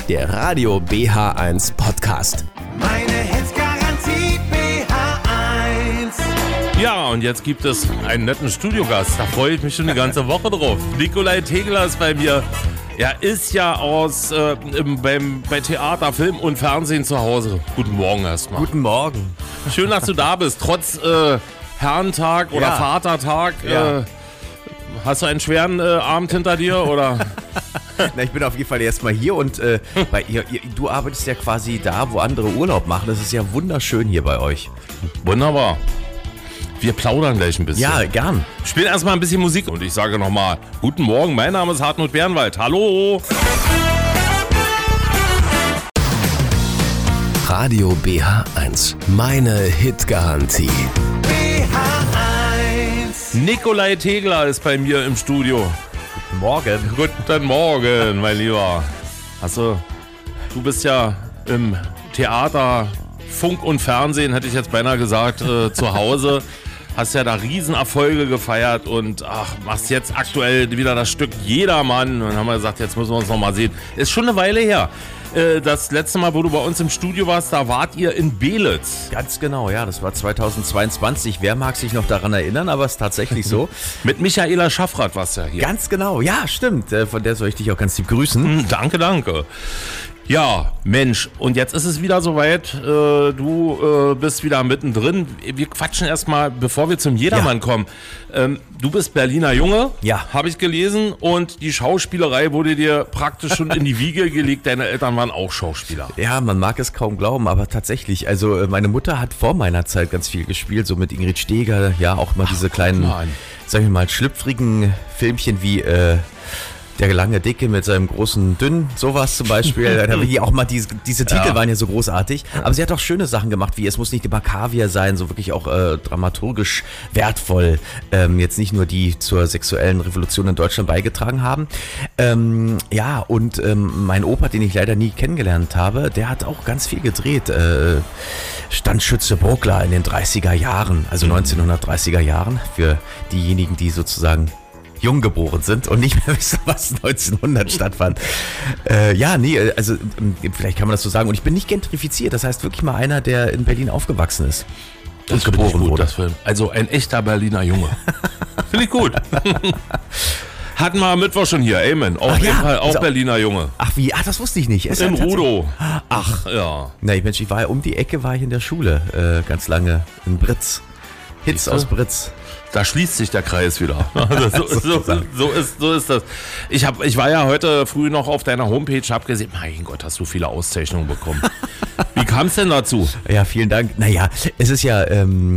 der Radio BH1 Podcast. Meine Hits-Garantie BH1. Ja, und jetzt gibt es einen netten Studiogast. Da freue ich mich schon die ganze Woche drauf. Nikolai Tegler ist bei mir. Er ist ja bei Theater, Film und Fernsehen zu Hause. Guten Morgen erstmal. Guten Morgen. Schön, dass du da bist. Trotz Herrentag oder Vatertag. Ja. Hast du einen schweren Abend hinter dir, oder? Na, ich bin auf jeden Fall erstmal hier und du arbeitest ja quasi da, wo andere Urlaub machen. Das ist ja wunderschön hier bei euch. Wunderbar. Wir plaudern gleich ein bisschen. Ja, gern. Spielen erstmal ein bisschen Musik und ich sage nochmal, guten Morgen, mein Name ist Hartmut Bernwald. Hallo. Radio BH1, meine Hit-Garantie. BH1. Nikolai Tegler ist bei mir im Studio. Guten Morgen. Guten Morgen, mein Lieber. Du bist ja im Theater, Funk und Fernsehen, hätte ich jetzt beinahe gesagt, zu Hause. Hast ja da Riesenerfolge gefeiert und machst jetzt aktuell wieder das Stück Jedermann. Und dann haben wir gesagt, jetzt müssen wir uns nochmal sehen. Ist schon eine Weile her. Das letzte Mal, wo du bei uns im Studio warst, da wart ihr in Belitz. Ganz genau, ja, das war 2022. Wer mag sich noch daran erinnern, aber es ist tatsächlich so. Mit Michaela Schaffrath warst du ja hier. Ganz genau, ja, stimmt. Von der soll ich dich auch ganz lieb grüßen. Danke. Ja, Mensch, und jetzt ist es wieder soweit, du bist wieder mittendrin. Wir quatschen erstmal, bevor wir zum Jedermann kommen. Du bist Berliner Junge, habe ich gelesen, und die Schauspielerei wurde dir praktisch schon in die Wiege gelegt. Deine Eltern waren auch Schauspieler. Ja, man mag es kaum glauben, aber tatsächlich, also meine Mutter hat vor meiner Zeit ganz viel gespielt, so mit Ingrid Steeger, ja, auch mal diese kleinen, sag ich mal, schlüpfrigen Filmchen wie Der lange Dicke mit seinem großen Dünn, sowas zum Beispiel. Da wie auch mal diese Titel waren ja so großartig. Aber sie hat auch schöne Sachen gemacht, wie es muss nicht immer Kaviar sein, so wirklich auch dramaturgisch wertvoll. Jetzt nicht nur die zur sexuellen Revolution in Deutschland beigetragen haben. Mein Opa, den ich leider nie kennengelernt habe, der hat auch ganz viel gedreht. Standschütze Bruckler in den 30er Jahren, also 1930er Jahren, für diejenigen, die sozusagen jung geboren sind und nicht mehr wissen, was 1900 stattfand. Vielleicht kann man das so sagen. Und ich bin nicht gentrifiziert, das heißt wirklich mal einer, der in Berlin aufgewachsen ist und geboren wurde. Das Film. Also ein echter Berliner Junge. Finde ich gut. Hatten wir am Mittwoch schon hier, Amen. Auf jeden Fall auch Berliner Junge. Ach wie? Ach, das wusste ich nicht. In Rudow. Ach, ja. Na, Mensch, ich war ja um die Ecke, war ich in der Schule, ganz lange in Britz. Hits aus Britz. Da schließt sich der Kreis wieder. So ist das. Ich war ja heute früh noch auf deiner Homepage, habe gesehen, mein Gott, hast du viele Auszeichnungen bekommen. Wie kam es denn dazu? Ja, vielen Dank. Naja, es ist ja,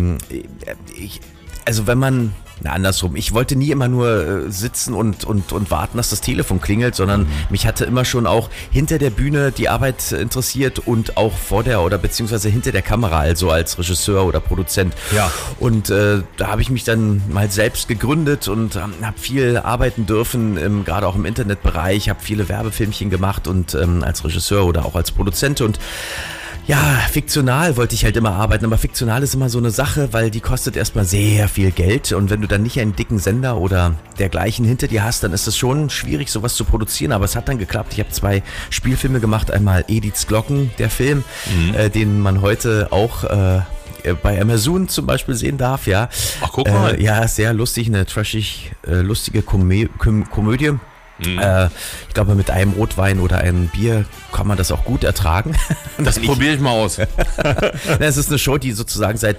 andersrum. Ich wollte nie immer nur sitzen und warten, dass das Telefon klingelt, sondern mich hatte immer schon auch hinter der Bühne die Arbeit interessiert und auch vor der oder beziehungsweise hinter der Kamera, also als Regisseur oder Produzent. Ja. Und da habe ich mich dann mal selbst gegründet und habe viel arbeiten dürfen, gerade auch im Internetbereich, habe viele Werbefilmchen gemacht und als Regisseur oder auch als Produzent und ja, fiktional wollte ich halt immer arbeiten, aber fiktional ist immer so eine Sache, weil die kostet erstmal sehr viel Geld und wenn du dann nicht einen dicken Sender oder dergleichen hinter dir hast, dann ist es schon schwierig, sowas zu produzieren, aber es hat dann geklappt. Ich habe 2 Spielfilme gemacht, einmal Ediths Glocken, der Film, den man heute auch bei Amazon zum Beispiel sehen darf, ja. Ach, guck mal. Ja, sehr lustig, eine trashig lustige Komödie. Ich glaube, mit einem Rotwein oder einem Bier kann man das auch gut ertragen. Das probiere ich mal aus. Es ist eine Show, die sozusagen seit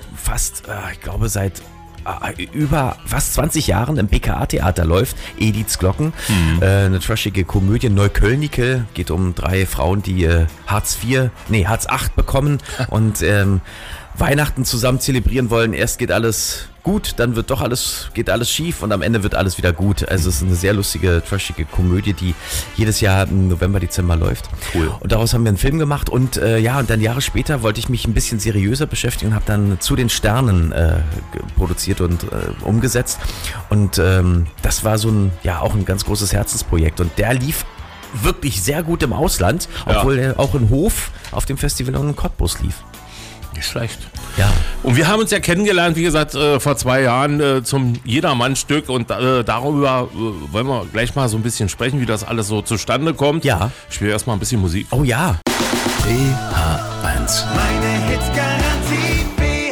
über fast 20 Jahren im BKA-Theater läuft. Ediths Glocken. Eine trashige Komödie, Neuköllnike. Geht um 3 Frauen, die Hartz 8 bekommen und Weihnachten zusammen zelebrieren wollen. Erst geht alles gut, dann geht alles schief und am Ende wird alles wieder gut. Also es ist eine sehr lustige, trashige Komödie, die jedes Jahr im November, Dezember läuft. Cool. Und daraus haben wir einen Film gemacht und und dann Jahre später wollte ich mich ein bisschen seriöser beschäftigen und habe dann Zu den Sternen produziert und umgesetzt. Und das war auch ein ganz großes Herzensprojekt und der lief wirklich sehr gut im Ausland, obwohl er auch in Hof auf dem Festival und in Cottbus lief. Nicht schlecht. Ja. Und wir haben uns ja kennengelernt, wie gesagt, vor 2 Jahren zum Jedermann-Stück und darüber wollen wir gleich mal so ein bisschen sprechen, wie das alles so zustande kommt. Ja. Ich spiele erstmal ein bisschen Musik. Oh ja. BH1. Meine Hitsgarantie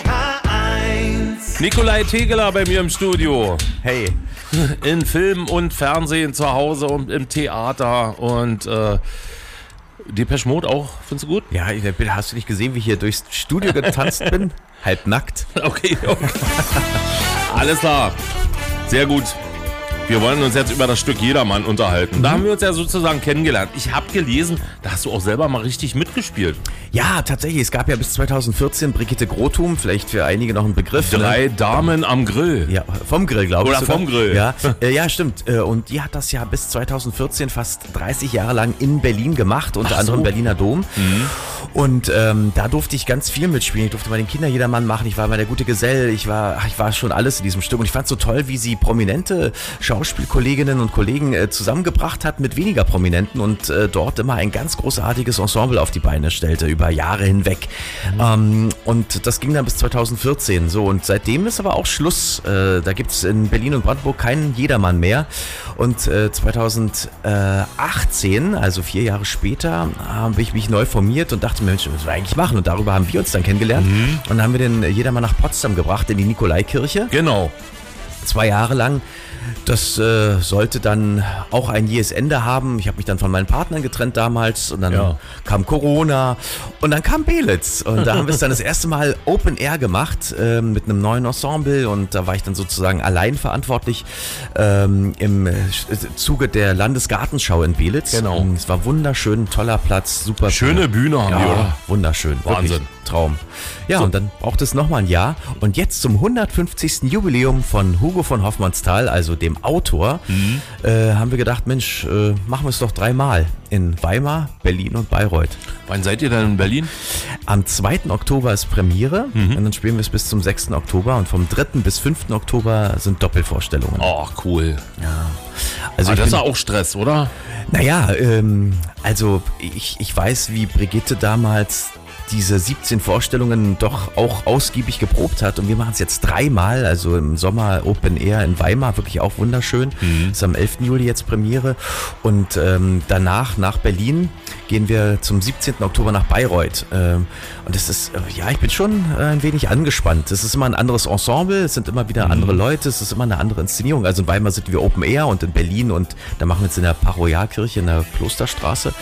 BH1. Nikolai Tegeler bei mir im Studio. Hey. In Film und Fernsehen zu Hause und im Theater und Depeche Mode auch. Findest du gut? Ja, hast du nicht gesehen, wie ich hier durchs Studio getanzt bin? Halb nackt. Okay. Alles klar. Sehr gut. Wir wollen uns jetzt über das Stück Jedermann unterhalten. Da haben wir uns ja sozusagen kennengelernt. Ich habe gelesen, da hast du auch selber mal richtig mitgespielt. Ja, tatsächlich. Es gab ja bis 2014 Brigitte Grothum, vielleicht für einige noch ein Begriff. 3 Damen am Grill. Ja, vom Grill, glaube ich. Oder vom Grill. Ja, ja, stimmt. Und die hat das ja bis 2014 fast 30 Jahre lang in Berlin gemacht, unter anderem Berliner Dom. Und da durfte ich ganz viel mitspielen. Ich durfte mal den Kinderjedermann machen. Ich war mal der gute Gesell. Ich war schon alles in diesem Stück. Und ich fand es so toll, wie sie prominente Schauspielkolleginnen und Kollegen zusammengebracht hat mit weniger Prominenten und dort immer ein ganz großartiges Ensemble auf die Beine stellte, über Jahre hinweg. Und das ging dann bis 2014. So, und seitdem ist aber auch Schluss. Da gibt es in Berlin und Brandenburg keinen Jedermann mehr. Und 2018, also 4 Jahre später, habe ich mich neu formiert und dachte, Mensch, was wir eigentlich machen? Und darüber haben wir uns dann kennengelernt. Und dann haben wir den Jedermann nach Potsdam gebracht, in die Nikolaikirche. Genau. 2 Jahre lang. Das sollte dann auch ein jähes Ende haben. Ich habe mich dann von meinen Partnern getrennt damals und dann kam Corona und dann kam Belitz. Und da haben wir es dann das erste Mal Open Air gemacht mit einem neuen Ensemble und da war ich dann sozusagen allein verantwortlich im Zuge der Landesgartenschau in Belitz. Genau. Es war wunderschön, toller Platz, super. Schöne Bühne haben die, oder? Wunderschön. Wahnsinn. Wirklich Traum. Ja, und dann braucht es nochmal ein Jahr. Und jetzt zum 150. Jubiläum von Hugo von Hoffmannsthal, also dem Autor, haben wir gedacht, Mensch, machen wir es doch 3 Mal. In Weimar, Berlin und Bayreuth. Wann seid ihr dann in Berlin? Am 2. Oktober ist Premiere und dann spielen wir es bis zum 6. Oktober und vom 3. bis 5. Oktober sind Doppelvorstellungen. Oh, cool. Ja. Also das ist auch Stress, oder? Naja, also ich weiß, wie Brigitte damals diese 17 Vorstellungen doch auch ausgiebig geprobt hat und wir machen es jetzt 3 Mal, also im Sommer Open Air in Weimar, wirklich auch wunderschön. Ist am 11. Juli jetzt Premiere und danach nach Berlin gehen wir zum 17. Oktober nach Bayreuth und das ist, ich bin schon ein wenig angespannt. Es ist immer ein anderes Ensemble, es sind immer wieder andere Leute, es ist immer eine andere Inszenierung. Also in Weimar sind wir Open Air und in Berlin und da machen wir jetzt in der Paroialkirche in der Klosterstraße.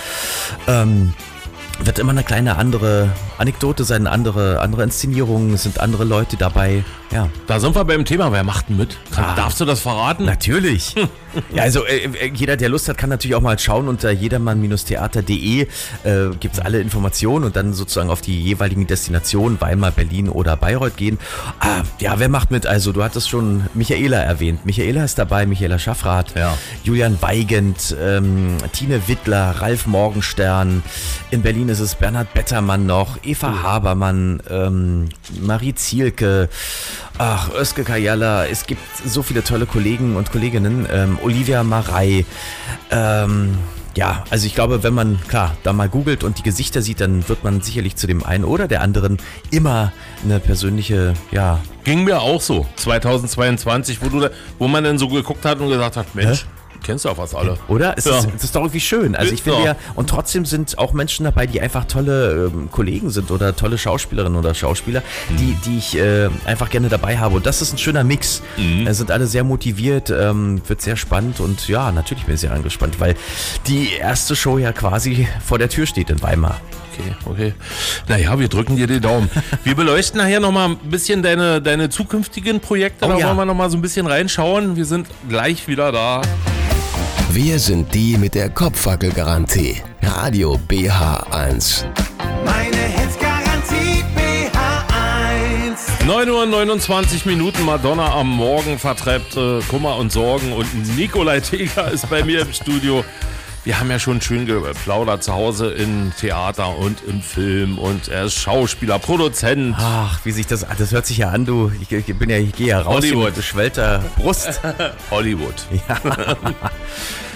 Wird immer eine kleine andere Anekdote sein, andere Inszenierungen, es sind andere Leute dabei. Ja. Da sind wir beim Thema, wer macht denn mit? Darfst du das verraten? Natürlich. Ja, also jeder, der Lust hat, kann natürlich auch mal schauen. Unter jedermann-theater.de gibt es alle Informationen und dann sozusagen auf die jeweiligen Destinationen, Weimar, Berlin oder Bayreuth gehen. Ja, wer macht mit? Also du hattest schon Michaela erwähnt. Michaela ist dabei, Michaela Schaffrath, Julian Weigand, Tine Wittler, Ralf Morgenstern. In Berlin ist es Bernhard Bettermann noch, Eva Habermann, Marie Zielke, Özge Kajala. Es gibt so viele tolle Kollegen und Kolleginnen. Olivia Marei. Ja, also ich glaube, wenn man, klar, da mal googelt und die Gesichter sieht, dann wird man sicherlich zu dem einen oder der anderen immer eine persönliche, Ging mir auch so, 2022, wo man dann so geguckt hat und gesagt hat, Mensch, kennst du auch was alle. Oder? Es ist doch irgendwie schön. Also ich finde und trotzdem sind auch Menschen dabei, die einfach tolle Kollegen sind oder tolle Schauspielerinnen oder Schauspieler, die ich einfach gerne dabei habe. Und das ist ein schöner Mix. Sind alle sehr motiviert, wird sehr spannend und ja, natürlich bin ich sehr angespannt, weil die erste Show ja quasi vor der Tür steht in Weimar. Okay. Naja, wir drücken dir die Daumen. Wir beleuchten nachher nochmal ein bisschen deine zukünftigen Projekte. Da wollen wir nochmal so ein bisschen reinschauen. Wir sind gleich wieder da. Wir sind die mit der Kopfwackelgarantie. Radio BH1. Meine Hitsgarantie BH1. 9:29 Uhr, Madonna am Morgen vertreibt Kummer und Sorgen und Nikolai Tegeler ist bei mir im Studio. Wir haben ja schon schön geplaudert zu Hause im Theater und im Film und er ist Schauspieler, Produzent. Ach, wie sich das hört sich ja an, du, ich gehe ja raus Hollywood. mit geschwellter Brust. Hollywood. Ja.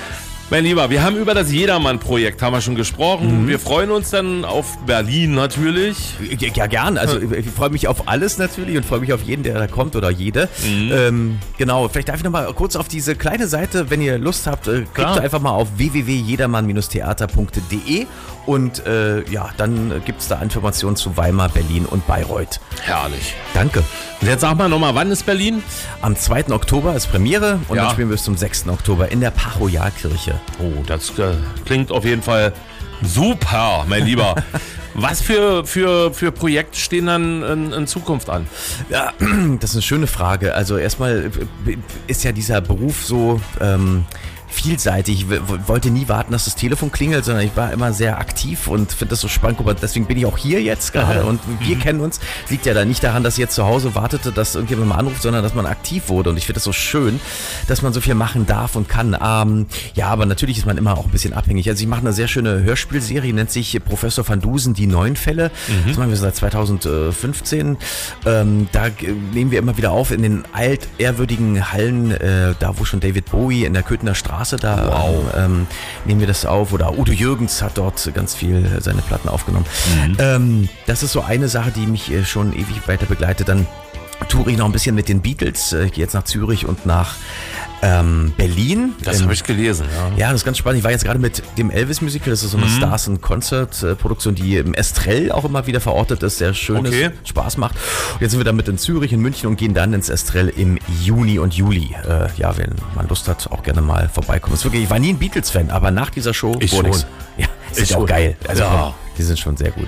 Mein Lieber, wir haben über das Jedermann-Projekt haben wir schon gesprochen. Wir freuen uns dann auf Berlin natürlich. Ja, gern. Also ich freue mich auf alles natürlich und freue mich auf jeden, der da kommt oder jede. Genau, vielleicht darf ich noch mal kurz auf diese kleine Seite, wenn ihr Lust habt, klickt einfach mal auf www.jedermann-theater.de und dann gibt es da Informationen zu Weimar, Berlin und Bayreuth. Herrlich. Danke. Und jetzt sag mal nochmal, wann ist Berlin? Am 2. Oktober ist Premiere und dann spielen wir bis zum 6. Oktober in der Paroialkirche. Oh, das klingt auf jeden Fall super, mein Lieber. Was für Projekte stehen dann in Zukunft an? Ja, das ist eine schöne Frage. Also erstmal ist ja dieser Beruf so vielseitig. Ich wollte nie warten, dass das Telefon klingelt, sondern ich war immer sehr aktiv und finde das so spannend. Aber deswegen bin ich auch hier jetzt gerade und wir kennen uns. Liegt ja da nicht daran, dass ich jetzt zu Hause wartete, dass irgendjemand mal anruft, sondern dass man aktiv wurde. Und ich finde das so schön, dass man so viel machen darf und kann. Aber natürlich ist man immer auch ein bisschen abhängig. Also ich mache eine sehr schöne Hörspielserie, nennt sich Professor van Dusen, die 9 Fälle. Das machen wir seit 2015. Da nehmen wir immer wieder auf in den altehrwürdigen Hallen, da wo schon David Bowie in der Köthener Straße nehmen wir das auf. Oder Udo Jürgens hat dort ganz viel seine Platten aufgenommen. Das ist so eine Sache, die mich schon ewig weiter begleitet. Dann toure ich noch ein bisschen mit den Beatles. Ich gehe jetzt nach Zürich und nach Berlin. Das habe ich gelesen, ja. Ja, das ist ganz spannend. Ich war jetzt gerade mit dem Elvis-Musical, das ist so eine Stars and Concert-Produktion, die im Estrell auch immer wieder verortet ist, sehr schön ist, Spaß macht. Und jetzt sind wir damit in Zürich, in München und gehen dann ins Estrell im Juni und Juli. Wenn man Lust hat, auch gerne mal vorbeikommen. Ich war nie ein Beatles-Fan, aber nach dieser Show wurde ich's. Ja, ist ja auch geil. Also, die sind schon sehr gut.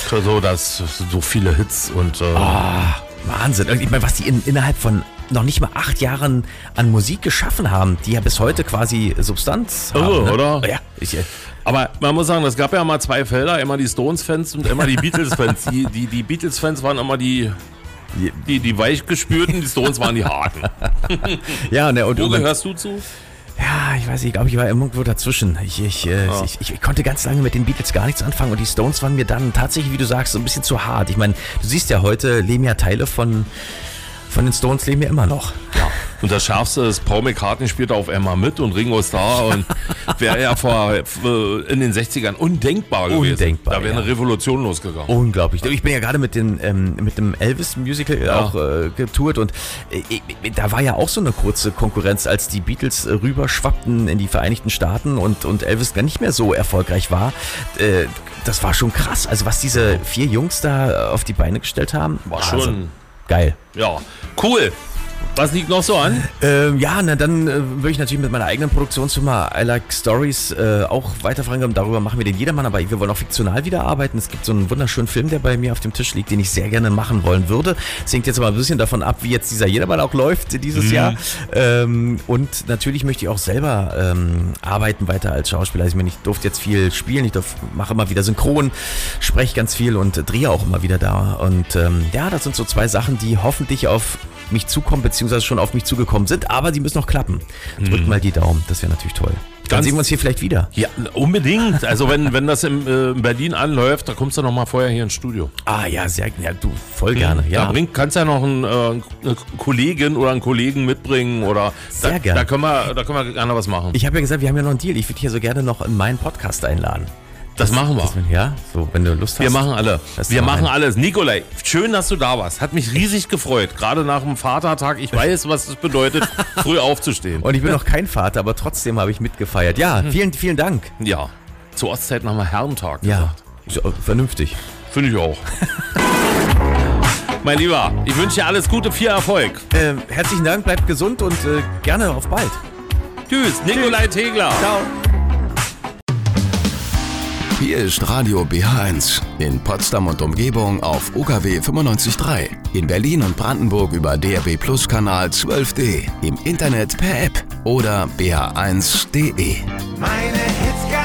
So viele Hits und... Wahnsinn. Ich meine, was die innerhalb von noch nicht mal 8 Jahren an Musik geschaffen haben, die ja bis heute quasi Substanz haben. Oder? Ja. Aber man muss sagen, es gab ja mal 2 Felder, immer die Stones-Fans und immer die Beatles-Fans. Die Beatles-Fans waren immer die weichgespürten, die Stones waren die harten. Ja, und wo gehörst du zu? Ja, ich weiß nicht, ich glaube, ich war irgendwo dazwischen. Ich konnte ganz lange mit den Beatles gar nichts anfangen und die Stones waren mir dann tatsächlich, wie du sagst, so ein bisschen zu hart. Ich meine, du siehst ja heute, leben ja Teile von den Stones leben ja immer noch. Ja. Und das Schärfste ist, Paul McCartney spielt auf einmal mit und Ringo Starr und wäre ja in den 60ern undenkbar gewesen. Da wäre eine Revolution losgegangen. Unglaublich. Ich bin ja gerade mit dem Elvis-Musical auch getourt und da war ja auch so eine kurze Konkurrenz, als die Beatles rüberschwappten in die Vereinigten Staaten und Elvis gar nicht mehr so erfolgreich war. Das war schon krass. Also was diese 4 Jungs da auf die Beine gestellt haben, war schon geil. Ja, cool. Was liegt noch so an? Dann würde ich natürlich mit meiner eigenen Produktionsfirma I Like Stories auch weiter vorankommen. Darüber machen wir den Jedermann, aber wir wollen auch fiktional wieder arbeiten. Es gibt so einen wunderschönen Film, der bei mir auf dem Tisch liegt, den ich sehr gerne machen wollen würde. Es hängt jetzt aber ein bisschen davon ab, wie jetzt dieser Jedermann auch läuft dieses Jahr. Und natürlich möchte ich auch selber arbeiten weiter als Schauspieler. Also ich durfte jetzt viel spielen, mache immer wieder Synchron, spreche ganz viel und drehe auch immer wieder da. Und das sind so 2 Sachen, die hoffentlich auf mich zukommen, beziehungsweise schon auf mich zugekommen sind, aber die müssen noch klappen. Drückt mal die Daumen, das wäre natürlich toll. Dann sehen wir uns hier vielleicht wieder. Ja, unbedingt. Also wenn das in Berlin anläuft, da kommst du noch mal vorher hier ins Studio. Du, voll gerne. Ja. Da kannst du ja noch eine Kollegin oder einen Kollegen mitbringen oder sehr gerne. Da können wir gerne was machen. Ich habe ja gesagt, wir haben ja noch einen Deal. Ich würde dich ja so gerne noch in meinen Podcast einladen. Das machen wir. So, wenn du Lust hast. Wir machen alles. Nikolai, schön, dass du da warst. Hat mich riesig gefreut. Gerade nach dem Vatertag. Ich weiß, was es bedeutet, früh aufzustehen. Und ich bin noch kein Vater, aber trotzdem habe ich mitgefeiert. Ja, vielen, vielen Dank. Ja, zur Ostzeit haben wir Herrentag gesagt. Ja, vernünftig. Finde ich auch. Mein Lieber, ich wünsche dir alles Gute, viel Erfolg. Herzlichen Dank, bleibt gesund und gerne auf bald. Tschüss, Nikolai Tegler. Ciao. Hier ist Radio BH1 in Potsdam und Umgebung auf UKW 95.3, in Berlin und Brandenburg über DRB Plus Kanal 12D, im Internet per App oder bh1.de. Meine Hits